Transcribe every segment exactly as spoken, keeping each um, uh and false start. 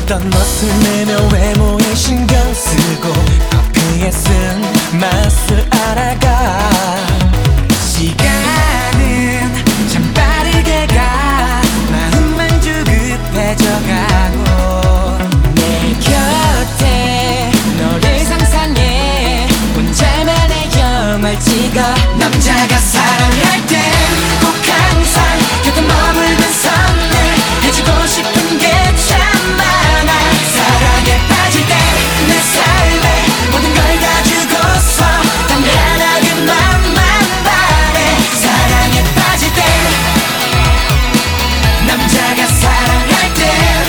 어떤 멋을 내며 외모에 신경 쓰고 커피에 쓴 맛을 알아가. 시간은 참 빠르게 가. 마음만 조급해져가고 내 곁에 너를 상상해. 혼자만의 영화를 찍어. 남자가 사랑할 땐 꼭 항상 곁에 머물던 선을 해주고 싶은 게 참 많아. 사랑에 빠질 땐 내 삶에 모든 걸 다 주고서 단 하나 그만만 바래. 사랑에 빠질 땐 남자가 사랑할 땐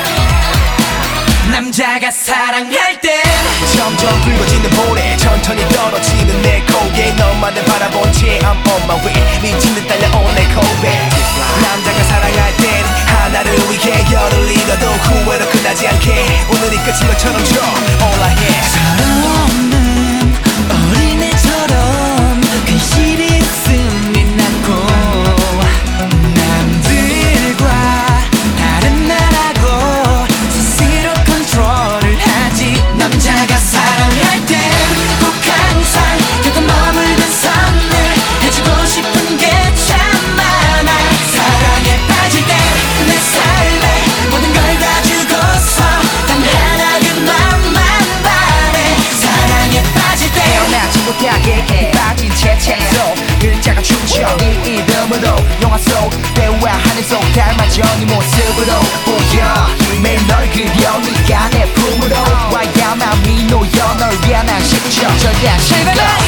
남자가 사랑할 땐 점점 붉어지는 볼에 천천히 떨어지는 내 고개. 너만을 바라본 채 I'm on my way. 미친 듯 달려온 내 고백. 남자가 사랑할 땐 하나를 위해 열을 잃어도 후회로 끝나지 않게. 오늘이 끝인 것처럼 줘 All I have. 사랑 없는 어린애처럼 근실이 있음이 낳고 남들과 다른 나라고 스스로 컨트롤을 하지. 남자가 사랑할 땐 꼭 항상 곁에 머물던 선을 해주고 싶은 게 참 많아. 사랑에 빠질 땐 내 삶에 모든 걸 다 주고서 단 하나 그만만 바래. 사랑에 빠질 땐 태어나지 못하게 빠진 채 채속 글자가 춤춰 네 이름으로 영화 속 배우와 하늘 속 닮아져 네 모습으로 보여. 매일 널 그려 네가 내 품으로 와야만 이 놓여 널 위한 한 십초 절대 안 실패.